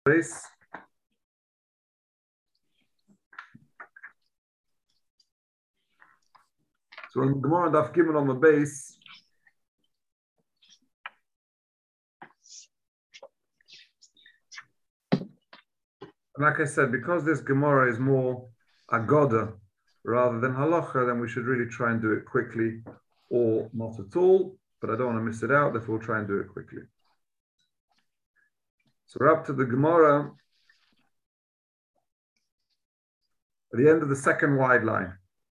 base. So in Gemara Daf Gimel on the base, like I said, because this Gemara is more agoda rather than halacha, then we should really try and do it quickly or not at all, but I don't want to miss it out, therefore we'll try and do it quickly. So we're up to the Gemara at the end of the second wide line.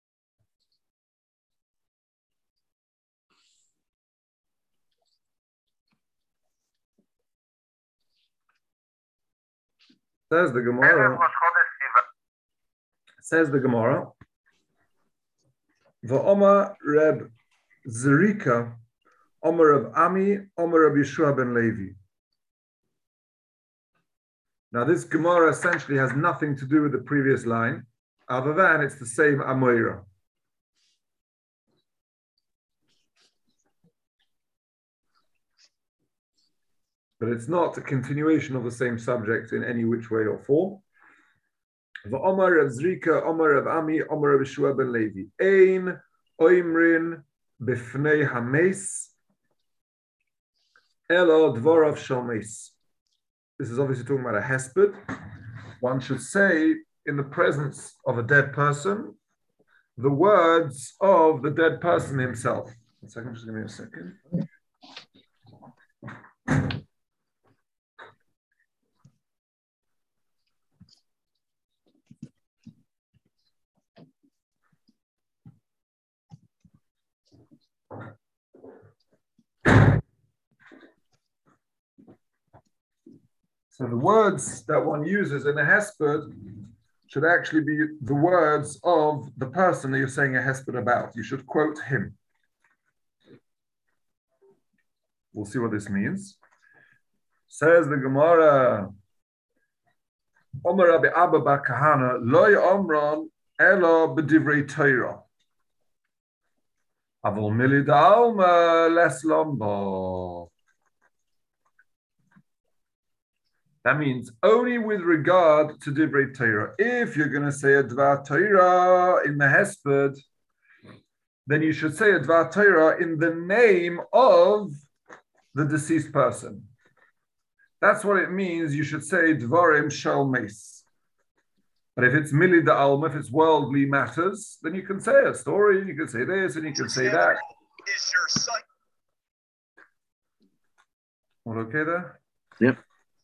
Says the Gemara, V'Omar Reb Zerika, Omar Reb Ami, Omar Reb Yeshua ben Levi. Now this Gemara essentially has nothing to do with the previous line, other than it's the same Amoira. But it's not a continuation of the same subject in any which way or form. V'Omar Reb Zrika, Omar Reb Ami, Omar Reb Yeshua ben Levi. Ein oimrin b'fnei hames elo dvorav shalmes. This is obviously talking about a hesped. One should say, in the presence of a dead person, the words of the dead person himself. 1 second, just give me a second. So the words that one uses in a hesped should actually be the words of the person that you're saying a hesped about. You should quote him. We'll see what this means. Says the Gemara, Omer Rabbi Abba bar Kahana, Lo Omron Elo b'divrei Torah. Avol mili da'alma les lombo. That means only with regard to Divrei Torah. If you're going to say a Dvar Torah in the Hesped, then you should say a Dvar Torah in the name of the deceased person. That's what it means. You should say Dvarim Shal Meis. But if it's Mili Da'alma, if it's worldly matters, then you can say a story, you can say this, and you can say that. Is your son? All okay there? Yep.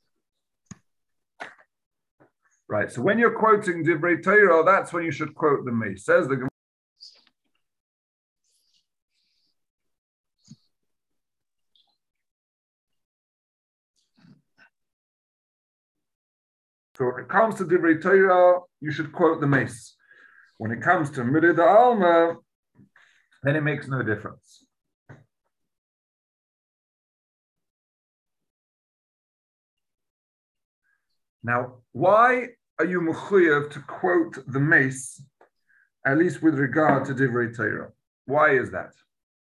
Right, so when you're quoting Divrei Torah, that's when you should quote the Meis. Says the Gemara. So when it comes to Divrei Torah, you should quote the Meis. When it comes to Mirid Alma, then it makes no difference. Now, why are you mechuyev to quote the Meis, at least with regard to Divrei Torah? Why is that?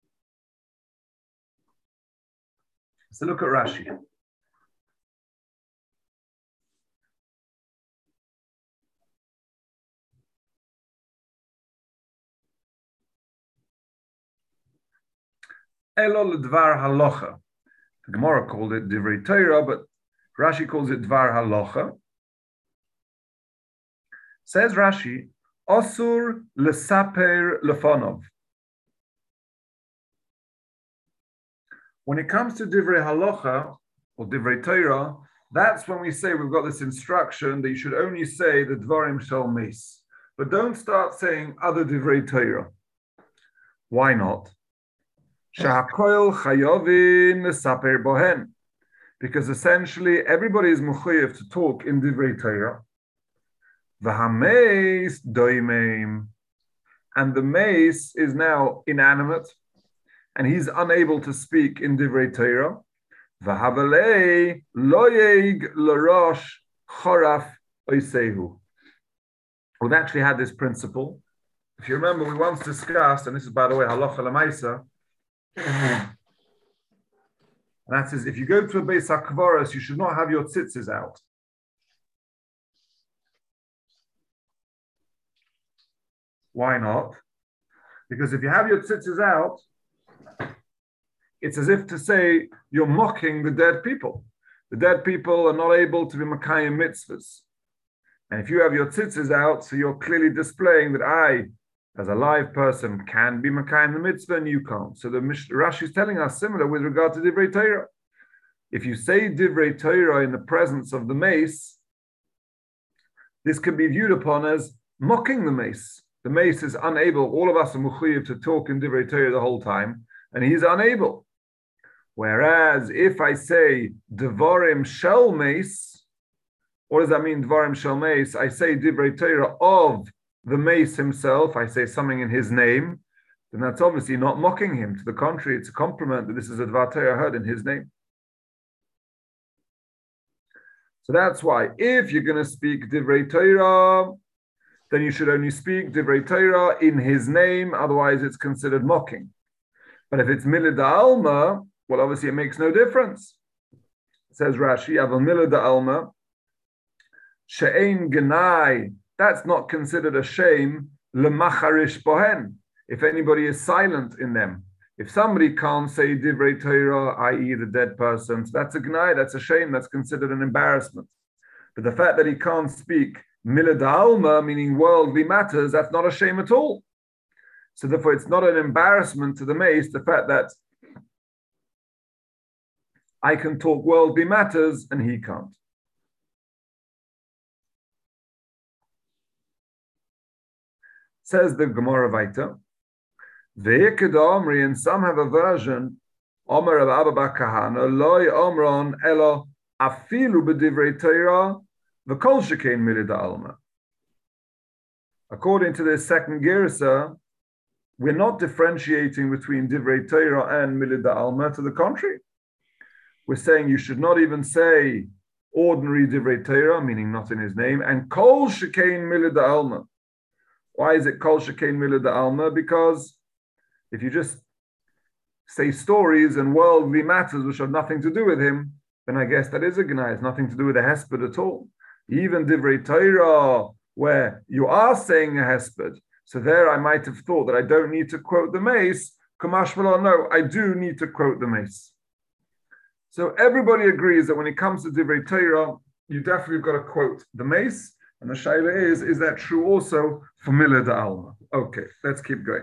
So look at Rashi. Elo l'dvar halacha. The Gemara called it Divrei Torah, but Rashi calls it Dvar Halacha. Says Rashi, Osur lesaper lefonov. When it comes to Divrei Halacha or Divrei Torah, that's when we say we've got this instruction that you should only say the Dvarim Shal Meis. But don't start saying other Divrei Torah. Why not? Shahakoil chayovin lesaper bohen. Because essentially everybody is mechuyev to talk in Divrei Torah. V'hameis doimeim, and the mace is now inanimate, and he's unable to speak in Divrei Torah. V'havalei loyeg l'rosh choraf oisehu. We've actually had this principle. If you remember, we once discussed, and this is by the way halacha l'maisa. And that is, if you go to a Beis HaKvaros, you should not have your tzitzis out. Why not? Because if you have your tzitzis out, it's as if to say you're mocking the dead people. The dead people are not able to be Makayim mitzvahs. And if you have your tzitzis out, so you're clearly displaying that I, as a live person, can be Makayim the mitzvah and you can't. So the Rashi is telling us similar with regard to Divrei Torah. If you say Divrei Torah in the presence of the mace, this can be viewed upon as mocking the mace. The mace is unable, all of us are mechuyev to talk in Divrei Torah the whole time, and he's unable. Whereas if I say Devarim Shel Mace, what does that mean, Devarim Shel Mace? I say Divrei Torah of the mace himself, I say something in his name, then that's obviously not mocking him. To the contrary, it's a compliment that this is a Dvar Torah heard in his name. So that's why if you're going to speak Divrei Torah, then you should only speak Divrei Torah in his name, otherwise it's considered mocking. But if it's Milad Alma, well, obviously it makes no difference. It says Rashi, Aval Milad Alma, She'ein Genai, that's not considered a shame, Lemacharish Bohen, if anybody is silent in them. If somebody can't say Divrei Torah, i.e. the dead person, so that's a Genai, that's a shame, that's considered an embarrassment. But the fact that he can't speak Milad Alma, meaning worldly matters, that's not a shame at all. So therefore, it's not an embarrassment to the mace, the fact that I can talk worldly matters and he can't. Says the Gemara Vaita, Ve'ikad Omri, and some have a version, Omer of Abba Bar Kahana, Loi Omron Elo Afilu B'divrei Torah, V'kol Shekein Milad Alma. According to this second Girsa, we're not differentiating between Divrei Torah and Milad Alma. To the contrary, we're saying you should not even say ordinary Divrei Torah, meaning not in his name, and Kol Shekein Milad Alma. Why is it Kol Shekein Milad Alma? Because if you just say stories and worldly matters which have nothing to do with him, then I guess that is a Gnai. It's nothing to do with a hesped at all. Even Divrei Torah, where you are saying a hesped, so there I might have thought that I don't need to quote the mace. Kamash Malon, no, I do need to quote the mace. So everybody agrees that when it comes to Divrei Torah, you definitely got to quote the mace. And the shaila is that true also for Milad Alma? Okay, let's keep going.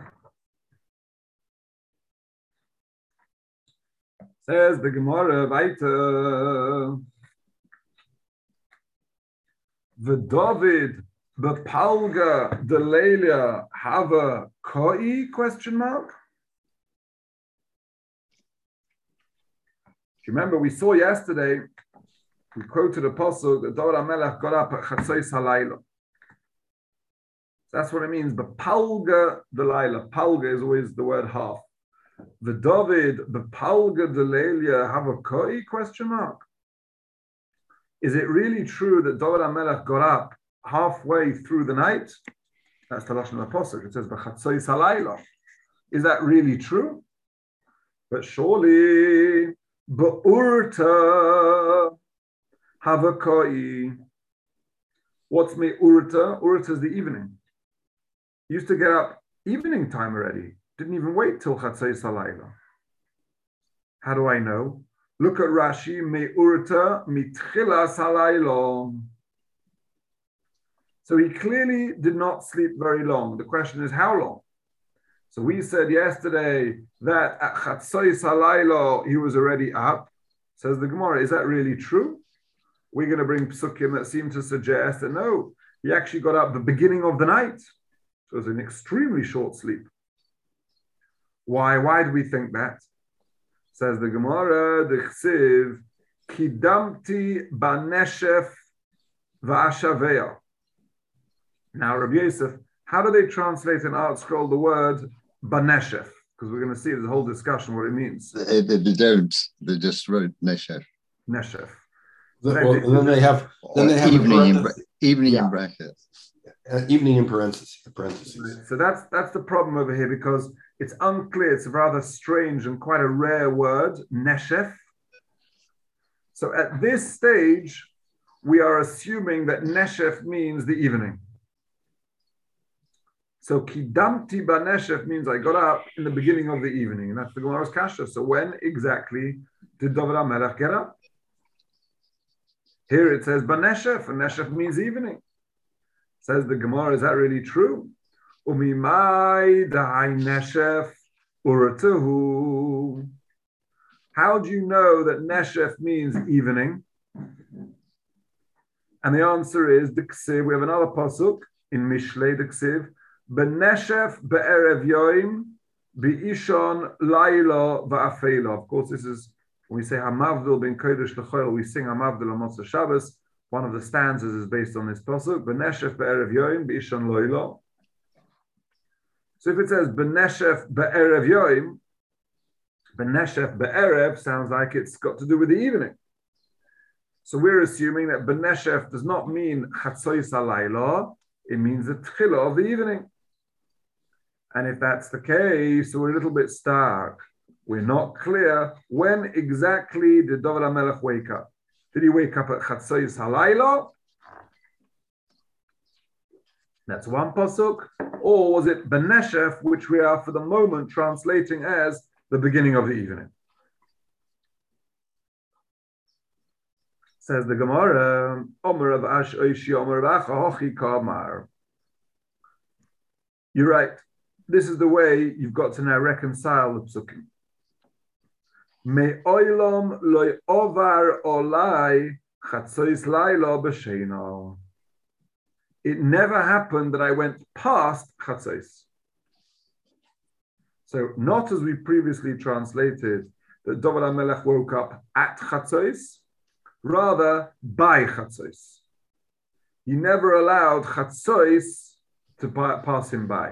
Says the Gemara, weiter. The David, the Palga, the Leila, have a koi question mark? Do you remember we saw yesterday, we quoted a pasuk that David HaMelech got up at Chatzos Halayla. That's what it means. The Palga, the Laila. Palga is always the word half. The David, the Palga, the Leila, have a koi question mark? Is it really true that David HaMelech got up halfway through the night? That's the Lashon of the pasuk. It says B'chatzos halayla. Is that really true? But surely B'urta have a koi. What's me urta? Urta is the evening. Used to get up evening time already. Didn't even wait till Chatzos halayla. How do I know? Look at Rashi, me'urta mitchilas halaylo. So he clearly did not sleep very long. The question is, how long? So we said yesterday that at Chatzos halaylo he was already up. Says the Gemara, is that really true? We're going to bring psukim that seem to suggest that no, he actually got up the beginning of the night. So it was an extremely short sleep. Why? Why do we think that? Says the Gemara, the Chsiv, Kidamti Baneshef Va'ashaveya. Now, Rabbi Yosef, how do they translate in Art Scroll the word Baneshef? Because we're going to see the whole discussion what it means. They don't. They just wrote Neshef. Neshef. And then they have evening in brackets. Evening in parentheses. So that's the problem over here, because it's unclear. It's a rather strange and quite a rare word, neshef. So at this stage, we are assuming that neshef means the evening. So kidamti baneshef means I got up in the beginning of the evening, and that's the Gemara's kasha. So when exactly did David HaMelech get up? Here it says baneshef, and neshef means evening. Says the Gemara, is that really true? Umimai da'ai neshef uratuhu. How do you know that neshef means evening? And the answer is the ksiv. We have another pasuk in Mishlei, the ksiv. Beneshef be'erev yoim be'ishon laila va'afela. Of course, this is when we say Hamavdil ben Kodesh L'Choil, we sing Hamavdil on Motzei Shabbos. One of the stanzas is based on this pasuk. Beneshef be'erev yoim be'ishon laila. So if it says Beneshef be'erev yoim, Beneshef be'erev sounds like it's got to do with the evening. So we're assuming that Beneshef does not mean Chatzois halayla, it means the Tchila of the evening. And if that's the case, so we're a little bit stark. We're not clear when exactly did David HaMelech wake up. Did he wake up at Chatzois halayla? That's one pasuk. Or was it Beneshef, which we are for the moment translating as the beginning of the evening? Says the Gemara, Omer of Ash Oishi Omer of Acha Hochi Kamar. You're right. This is the way you've got to now reconcile the psukim. Me oilom loy ovar olai chatzois laila b'sheina. It never happened that I went past chatzois. So not as we previously translated that David HaMelech woke up at chatzois, rather by Chatzois. He never allowed Chatzois to pass him by.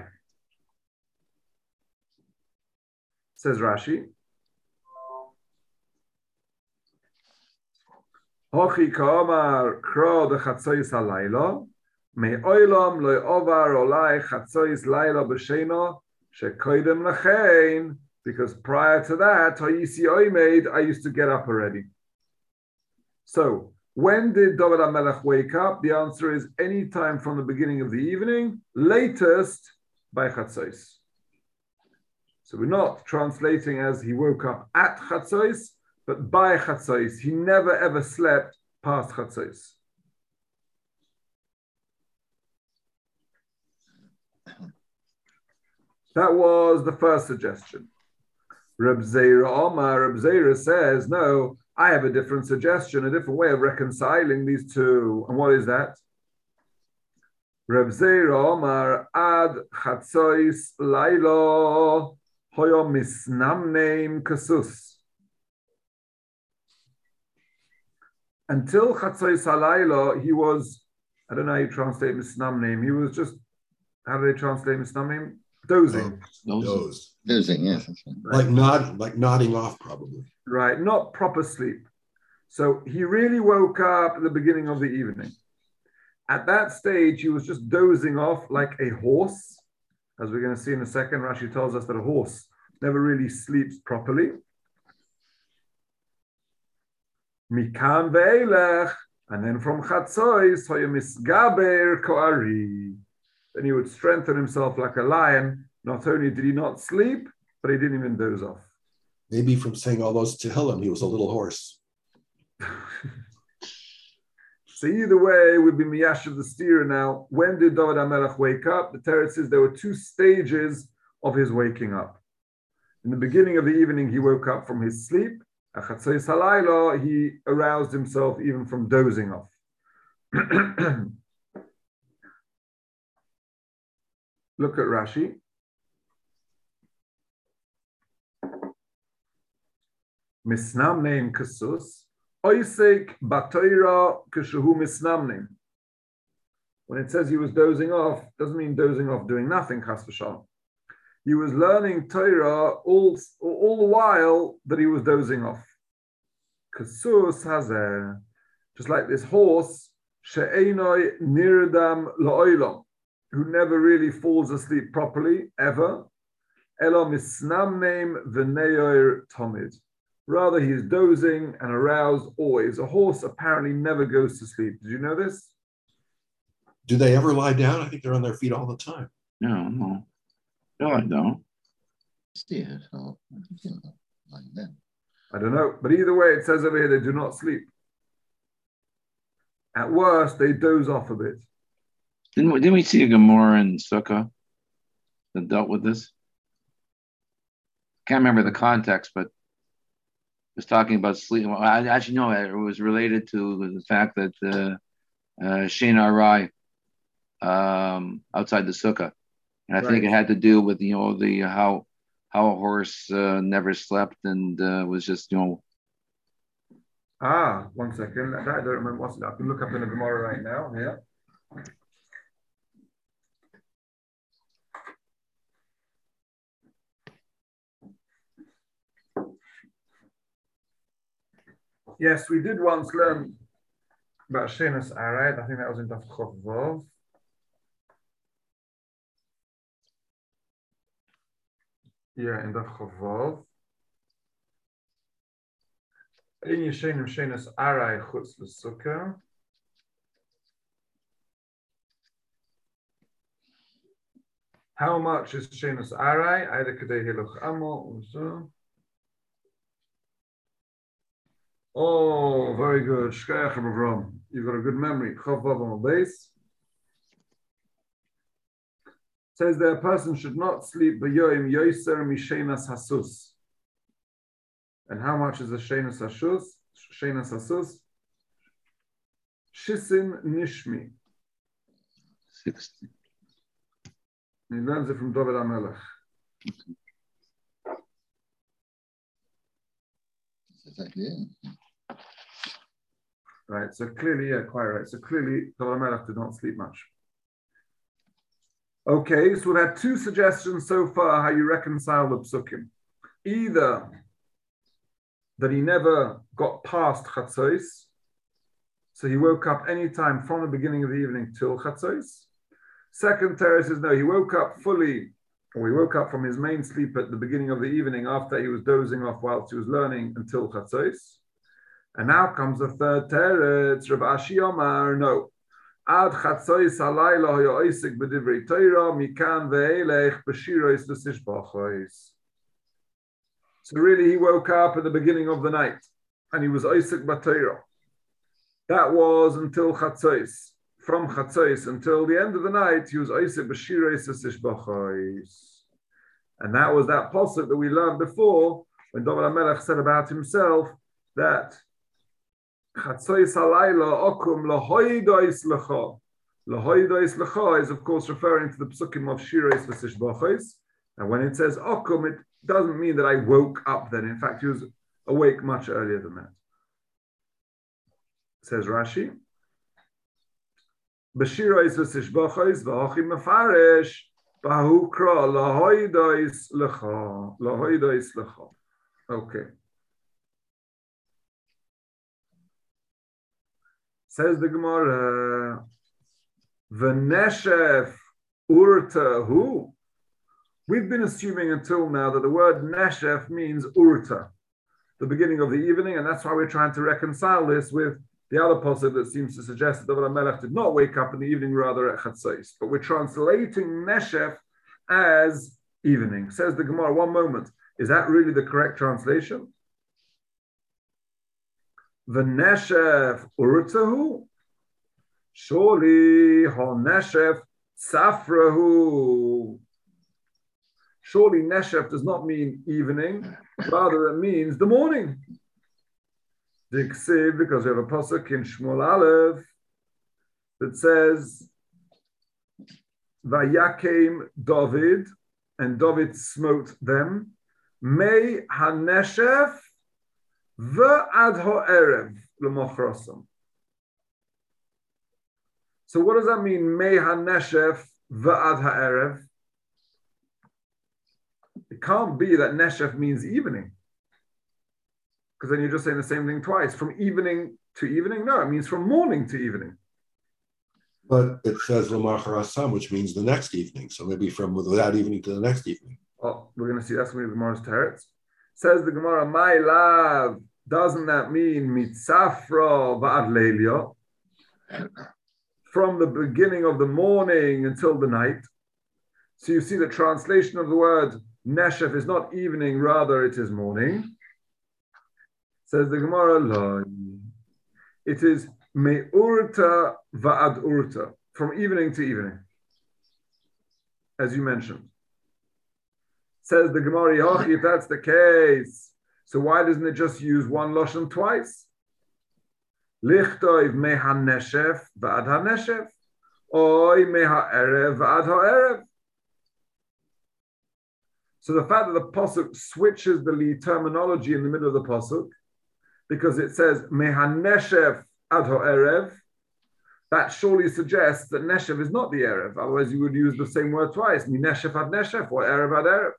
Says Rashi. Hochi ka'omar kro de Chatzois halayla, me oilam lo ovar olai Chatzois layla b'sheino shekoidem lachein, because prior to that, Hayisi Oimeid, I used to get up already. So, when did David HaMelech wake up? The answer is any time from the beginning of the evening, latest by Chatzois. So we're not translating as he woke up at Chatzois, but by Chatzois. He never ever slept past Chatzois. That was the first suggestion. Reb Zera says, no, I have a different suggestion, a different way of reconciling these two. And what is that? Reb Zera Omar ad Chatzois Lailo hoyo misnamneim kasus. Until Chatzois Halaylo, he was, I don't know how you translate misnamneim. He was just, how do they translate misnamneim? Dozing. Dozing, yes. Right. Like nodding off, probably. Right, not proper sleep. So he really woke up at the beginning of the evening. At that stage, he was just dozing off like a horse. As we're going to see in a second, Rashi tells us that a horse never really sleeps properly. Mikan ve'elech, and then from Chatzois, hoya misgaber ko'ari. Then he would strengthen himself like a lion. Not only did he not sleep, but he didn't even doze off. Maybe from saying all those Tehillim, he was a little hoarse. So either way, we've been Miyash of the steer now. When did David HaMelech wake up? The Torah says there were two stages of his waking up. In the beginning of the evening, he woke up from his sleep. At Chatzois Halayla, he aroused himself even from dozing off. Look at Rashi. Misnamneim kasus. Oisek batoira kashuhu misnamneim. When it says he was dozing off, doesn't mean dozing off doing nothing, chas v'shalom. He was learning Torah all the while that he was dozing off. Kasus hazeh, just like this horse, she'enoi nirdam la'olam, who never really falls asleep properly, ever. Elo misnamneim v'neyor tomid. Rather, he's dozing and aroused always. A horse apparently never goes to sleep. Did you know this? Do they ever lie down? I think they're on their feet all the time. No, I don't. See it, so, like that. I don't know. But either way, it says over here they do not sleep. At worst, they doze off a bit. Didn't we see a Gemara in Sukkah that dealt with this? Can't remember the context, but it was talking about sleep. Well, I actually know it was related to the fact that Shena Arai outside the Sukkah, and I think it had to do with the how a horse never slept and was just 1 second. I don't remember what's that. I can look up in the Gemara right now. Yeah. Yes, we did once learn about Shenas Arai. I think that was in Daf Chof Vav. Yeah, in Daf Chof Vav. In Yeshenim Shenas Arai Chutz L'Sukkah. How much is Shenas Arai? Either Kedei Hiluch Amo or Oh, very good. Shkayach Avram. You've got a good memory. Chof Vav on the base. Says that a person should not sleep b'yoyim yoiser mishenas hasus. And how much is a shenas hasus? Shenas hasus? Shisin nishmi. 60. He learns it from David HaMelech. Exactly, yeah. Right, so clearly, yeah, quite right. So clearly, David HaMelech did not sleep much. Okay, so we've had two suggestions so far how you reconcile the psukim. Either that he never got past Chatzos, so he woke up any time from the beginning of the evening till Chatzos. Second teretz is no, he woke up fully, or he woke up from his main sleep at the beginning of the evening after he was dozing off whilst he was learning until Chatzos. And now comes the third teretz, Rav Ashi Omar, no. Ad Chatzos halayla hoya oisik b'divrei Torah mikan ve'elech b'shiros l'sishbachos. So really, he woke up at the beginning of the night, and he was oisik b'Torah. That was until Chatzos. From Chatzos until the end of the night, he was oisik b'shiros l'sishbachos. And that was that pasuk that we learned before when David HaMelech said about himself that Chatzos halayla okum lahoidois lecha. Lahoidois lecha is of course referring to the psukim of shiros v'sishbachos. And when it says okum, it doesn't mean that I woke up then. In fact, he was awake much earlier than that. Says Rashi. B'shiros v'sishbachos v'hochi mefaresh bahu kra lahoidois lecha. Lahoidois lecha. Okay. Says the Gemara, V'neshef urta hu. We've been assuming until now that the word neshef means urta, the beginning of the evening, and that's why we're trying to reconcile this with the other pasuk that seems to suggest that David HaMelech did not wake up in the evening, rather at Chatzos. But we're translating neshef as evening. Says the Gemara, one moment, is that really the correct translation? V'neshef urtahu. Surely ha-neshef safrahu. Surely neshef does not mean evening, rather it means the morning. Diksiv, because we have a pasuk in Shmuel Aleph that says Vayakem David, and David smote them. May ha-neshef v'ad ha'erev l'mochrosam. So what does that mean? Mei ha-neshef v'ad ha'erev. It can't be that neshef means evening, because then you're just saying the same thing twice. From evening to evening? No, it means from morning to evening. But it says l'machar asam, which means the next evening. So maybe from that evening to the next evening. Oh, we're going to see. That's going to be the Gemara's teretz. Says the Gemara, my love, doesn't that mean mitzafra v'ad leilio? From the beginning of the morning until the night. So you see the translation of the word neshef is not evening, rather it is morning. Says the Gemara, Loi. It is me'urta va'ad urta, from evening to evening, as you mentioned. Says the Gemara, Yochi, if that's the case, so why doesn't it just use one lashon twice? Lichtov meha neshef va'ad ha-neshef, oy meha erev va'ad ha-erev. So the fact that the pasuk switches the lead terminology in the middle of the pasuk, because it says meha neshef ad ha-erev, that surely suggests that neshef is not the erev. Otherwise, you would use the same word twice, mi neshef ad neshef or erev ad erev.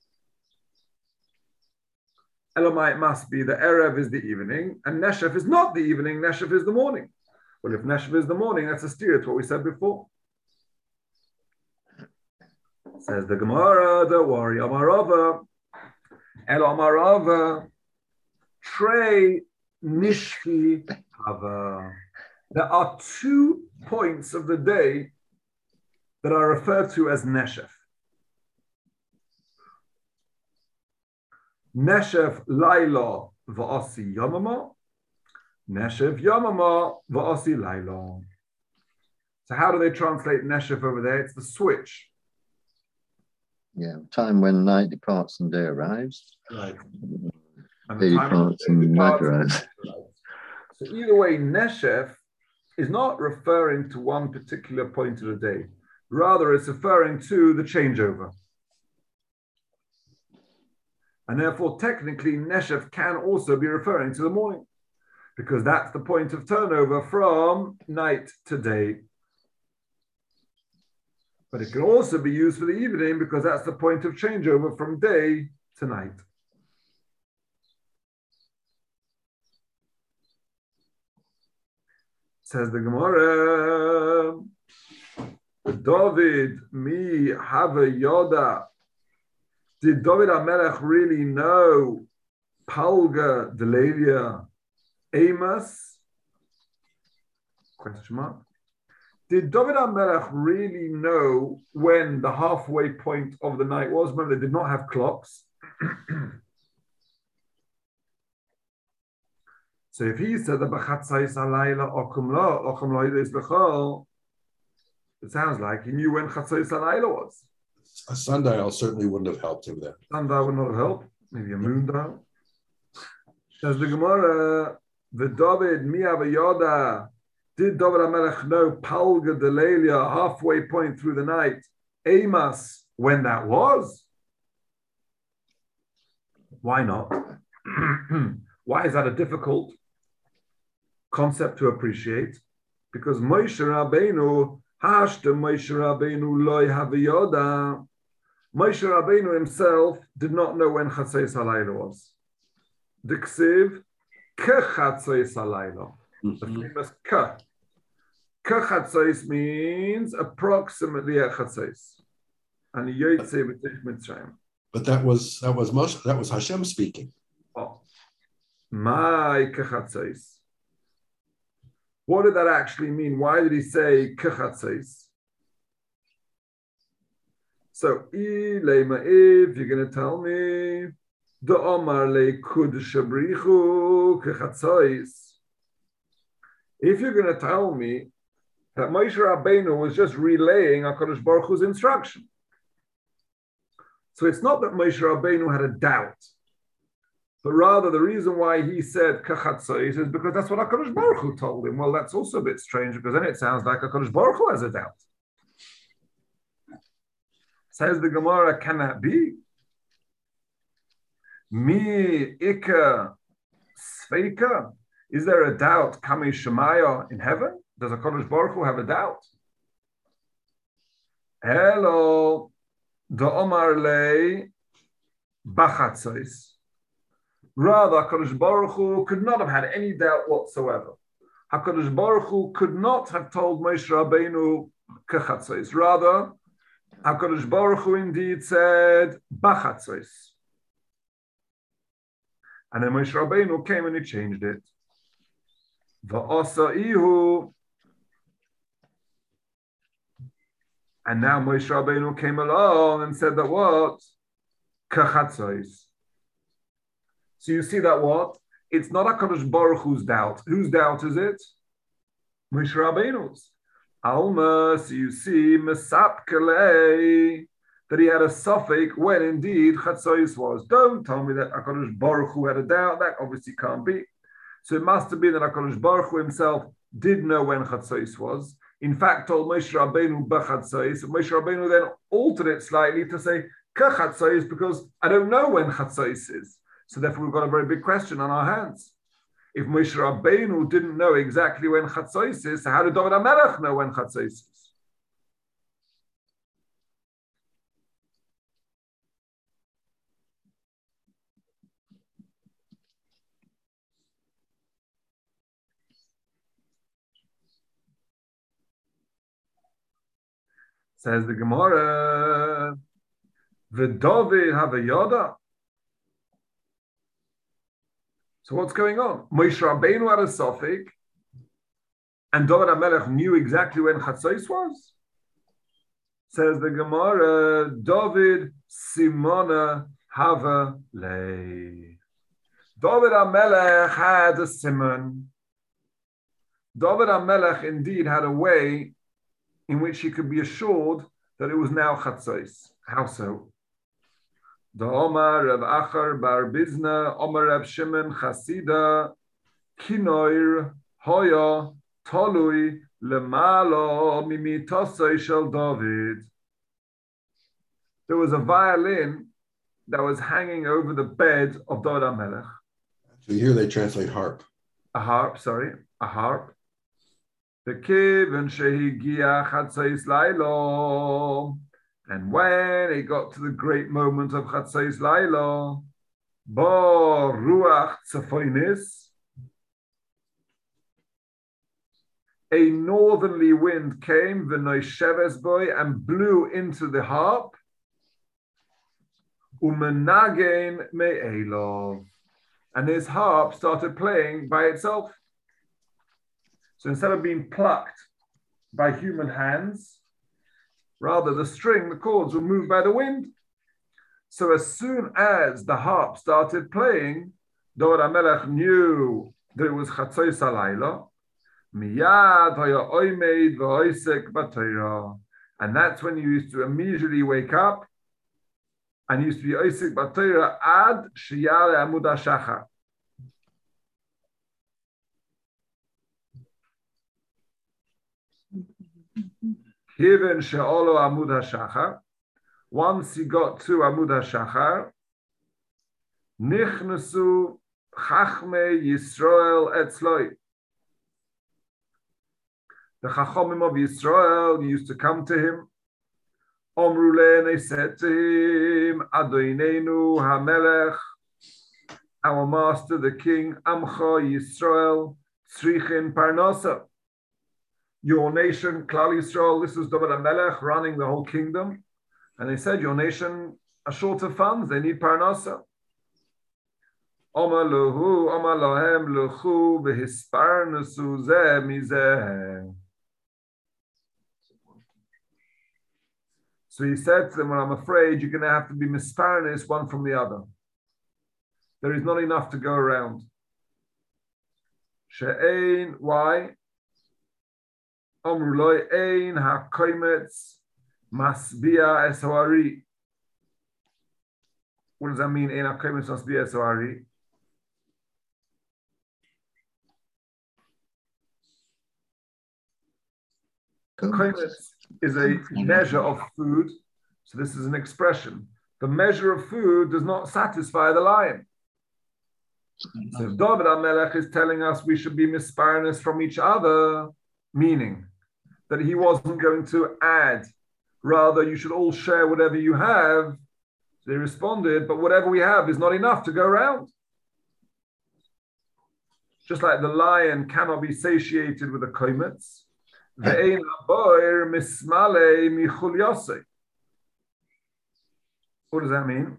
Elamai, it must be the erev is the evening, and neshef is not the evening, neshef is the morning. Well, if neshef is the morning, that's a steer to what we said before. Says the Gemara, don't worry, Amarava, El Amarava, Trey Nishki Hava. There are 2 points of the day that are referred to as neshef. Neshef Laila va'asi Yamama, Neshef Yamama va'asi Laila. So how do they translate neshef over there? It's the switch. Yeah, time when night departs and day arrives. Right. And Day departs and night arrives. So either way, neshef is not referring to one particular point of the day. Rather, it's referring to the changeover. And therefore, technically, neshef can also be referring to the morning, because that's the point of turnover from night to day. But it can also be used for the evening, because that's the point of changeover from day to night. Says the Gemara, David, mi hava yoda. Did David HaMelech really know Palga Delelia Amos? Question mark. Did David HaMelech really know when the halfway point of the night was? Remember, they did not have clocks. So if he said the Bachatzais Alayla Okum Lo, it sounds like he knew when Chatzais Alayla was. A sundial certainly wouldn't have helped him there. Sundial would not help. Maybe a moon dial. Says the Gemara, the David Miyav Yoda. Did David HaMelech know Palga Delelia, halfway point through the night, Amos, when that was? Why not? Why is that a difficult concept to appreciate? Because Moshe Rabbeinu, Hashta Moshe Rabbeinu loy haviyoda. Moshe Rabbeinu himself did not know when Chatzos Halayla was. Diksiv Kechatzos Halayla. The famous Ka. Kechatzos means approximately at Chatzos. And Yotze B'tich Mitzrayim. But that was Moshe, that was Hashem speaking. Oh. My Kechatzos. What did that actually mean? Why did he say Kechatzos? So, if you're going to tell me, the Omar le kud shabrichu Kechatzos. If you're going to tell me that Moshe Rabbeinu was just relaying HaKadosh Baruch Hu's instruction. So it's not that Moshe Rabbeinu had a doubt, but rather the reason why he said Kechatzos is because that's what HaKadosh Baruch Hu told him. Well, that's also a bit strange, because then it sounds like HaKadosh Baruch Hu has a doubt. Says the Gemara, can that be? Mi Ika Sveika? Is there a doubt coming Shemaya in heaven? Does HaKadosh Baruch Hu have a doubt? Hello, the Omar le Bachatzos. Rather, HaKadosh Baruch Hu could not have had any doubt whatsoever. HaKadosh Baruch Hu could not have told Moshe Rabbeinu Kechatzos. Rather, HaKadosh Baruch Hu indeed said Bachatzos. And then Moshe Rabbeinu came and he changed it. Va'asaihu. And now Moshe Rabbeinu came along and said that what? Kachatzois. So you see that what? It's not HaKadosh Baruch Hu's doubt. Whose doubt is it? Moshe Rabbeinu's. Alma, so you see, Mesapkelei, that he had a suffix when indeed Chatzois was. Don't tell me that HaKadosh Baruch Hu had a doubt. That obviously can't be. So it must have been that HaKadosh Baruch Hu himself did know when Chatzois was. In fact, told Moshe Rabbeinu b'Chatzois. Moshe Rabbeinu then altered it slightly to say Kachatzois because I don't know when Chatzois is. So therefore, we've got a very big question on our hands. If Moshe Rabbeinu didn't know exactly when Chatzois is, how did David HaMelech know when Chatzois is? Says the Gemara, V'David Havayada. So what's going on? Moshe Rabbeinu had a suffix, and David HaMelech knew exactly when Chatzois was. Says the Gemara, David Simona Hava Lei. David HaMelech had a simon. David HaMelech indeed had a way in which he could be assured that it was now Chatzois. How so? The Omar Rav Achar Bar Bizna, Omar Rav Shimon Chasida, Kinoir, Hoya, Tolui, Lemalo, Mimitosoi Shel David. There was a violin that was hanging over the bed of David HaMelech. So here they translate harp. A harp. The Kivin Shehigia Chatzois Lailo. And when it got to the great moment of Chatzois Lailo, Bo Ruach Tzafoinis, a northerly wind came, V'noisheves boy, and blew into the harp, Umenagein me'elov, and his harp started playing by itself. So instead of being plucked by human hands, rather the cords were moved by the wind. So as soon as the harp started playing, David HaMelech knew that it was Chatzois Halayla. Miyad haya oimed v'oisek b'Torah. And that's when you used to immediately wake up and used to be oisek b'Torah ad sheyale amud hashachar. Kiven she'olo amud hashachar. Once he got to amud hashachar, nichnasu chachmei Yisrael etzloi. The chachomim of Yisrael used to come to him. Omru le, and they said to him, Adoinenu hamelech, our master, the king, Amcha Yisrael, tzrichin parnasa. Your nation, Klal Yisrael, this is David HaMelech running the whole kingdom. And they said, your nation are short of funds, they need parnasa. Omar lohu, Omar lohem luchu, v'hisparnasu zeh mizeh. So he said to them, well, I'm afraid you're going to have to be misparnis one from the other. There is not enough to go around. She'ein, why? Omruloi ein ha-koimetz masbia esoari. What does that mean? Ein ha-koimetz masbia esoari. Koimetz is a measure of food. So this is an expression. The measure of food does not satisfy the lion. So if David HaMelech is telling us we should be misparnis from each other, meaning that he wasn't going to add, rather you should all share whatever you have. They responded, but whatever we have is not enough to go around. Just like the lion cannot be satiated with a koimetz. What does that mean?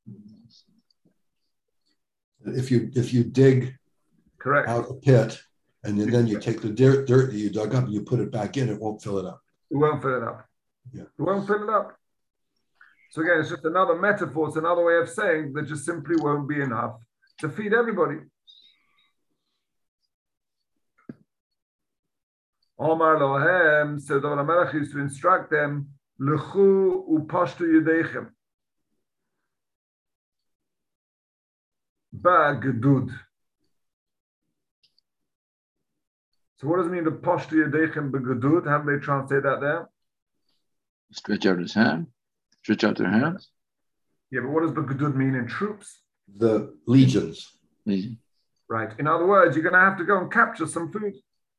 If you dig Correct. out a pit And then you take the dirt that you dug up and you put it back in, it won't fill it up. It won't fill it up. Yeah. It won't fill it up. So again, it's just another metaphor. It's another way of saying there just simply won't be enough to feed everybody. Omar Lohem, so the Melech used to instruct them, Lechu upashtu yedechem. Ba-gedud. So what does it mean, the pashtu yedechem ba-gedud? How do they translate that there? Stretch out his hand. Stretch out their hands. Yeah, but what does ba-gedud mean in troops? The legions. Legion. Right. In other words, you're going to have to go and capture some food.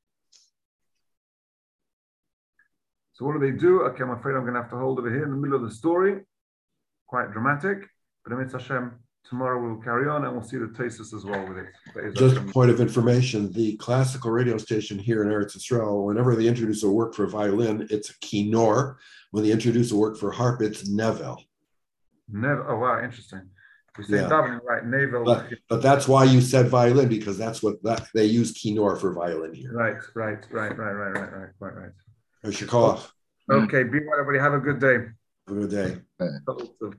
So what do? Okay, I'm afraid I'm going to have to hold over here in the middle of the story. Quite dramatic. But Amit Hashem, tomorrow we'll carry on and we'll see the thesis as well with it. Just a point of information, the classical radio station here in Eretz Yisrael, whenever they introduce a work for violin, it's kinor. When they introduce a work for harp, it's nevel. Nevel. Oh, wow, interesting. We say davening, right? Nevel. But that's why you said violin, because that's what they use kinor for violin here. Right. Shikov. Okay, be well, everybody. Have a good day. Have a good day.